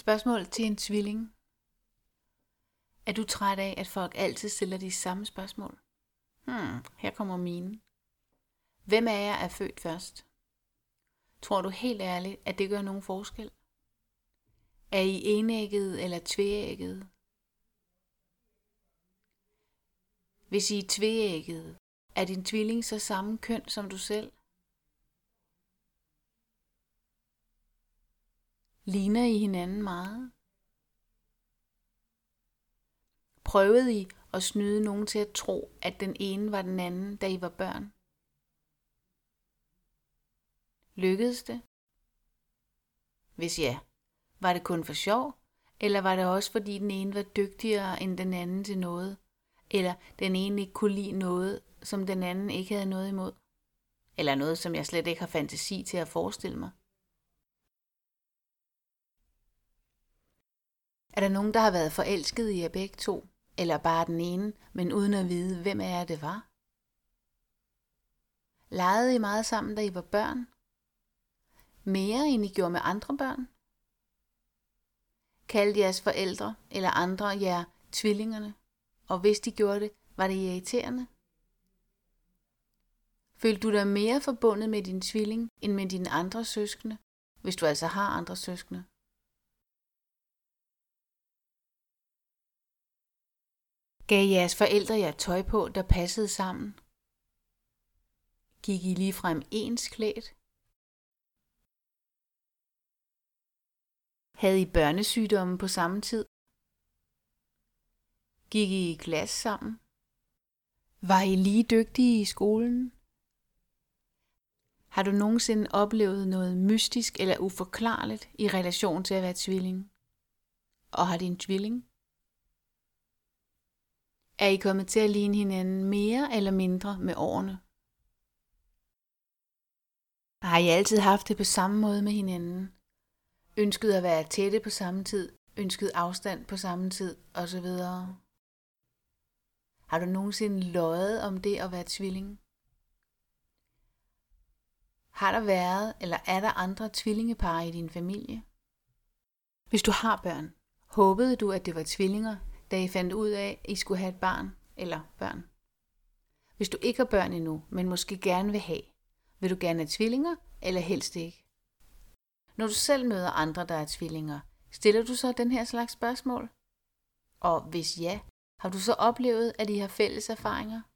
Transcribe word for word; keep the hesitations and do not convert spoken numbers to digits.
Spørgsmål til en tvilling. Er du træt af, at folk altid stiller de samme spørgsmål? Hmm, her kommer mine. Hvem af jer er født først? Tror du helt ærligt, at det gør nogen forskel? Er I enægget eller tveægget? Hvis I er tveægget, er din tvilling så samme køn som du selv? Ligner I hinanden meget? Prøvede I at snyde nogen til at tro, at den ene var den anden, da I var børn? Lykkedes det? Hvis ja, var det kun for sjov, eller var det også fordi den ene var dygtigere end den anden til noget, eller den ene ikke kunne lide noget, som den anden ikke havde noget imod, eller noget, som jeg slet ikke har fantasi til at forestille mig? Er der nogen, der har været forelsket i jer begge to, eller bare den ene, men uden at vide, hvem af jer det var? Legede I meget sammen, da I var børn? Mere end I gjorde med andre børn? Kaldte jeres forældre eller andre jer tvillingerne, og hvis de gjorde det, var det irriterende? Følte du dig mere forbundet med din tvilling end med dine andre søskende, hvis du altså har andre søskende? Gav jeres forældre jer tøj på, der passede sammen? Gik I ligefrem ens klædt? Havde I børnesygdomme på samme tid? Gik I i klasse sammen? Var I lige dygtige i skolen? Har du nogensinde oplevet noget mystisk eller uforklarligt i relation til at være tvilling? Og har din tvilling? Er I kommet til at ligne hinanden mere eller mindre med årene? Har I altid haft det på samme måde med hinanden? Ønsket at være tætte på samme tid, ønsket afstand på samme tid osv.? Har du nogensinde løjet om det at være tvilling? Har der været eller er der andre tvillingepar i din familie? Hvis du har børn, håbede du, at det var tvillinger, da I fandt ud af, at I skulle have et barn eller børn? Hvis du ikke har børn endnu, men måske gerne vil have, vil du gerne have tvillinger eller helst ikke? Når du selv møder andre, der er tvillinger, stiller du så den her slags spørgsmål? Og hvis ja, har du så oplevet, at I har fælles erfaringer?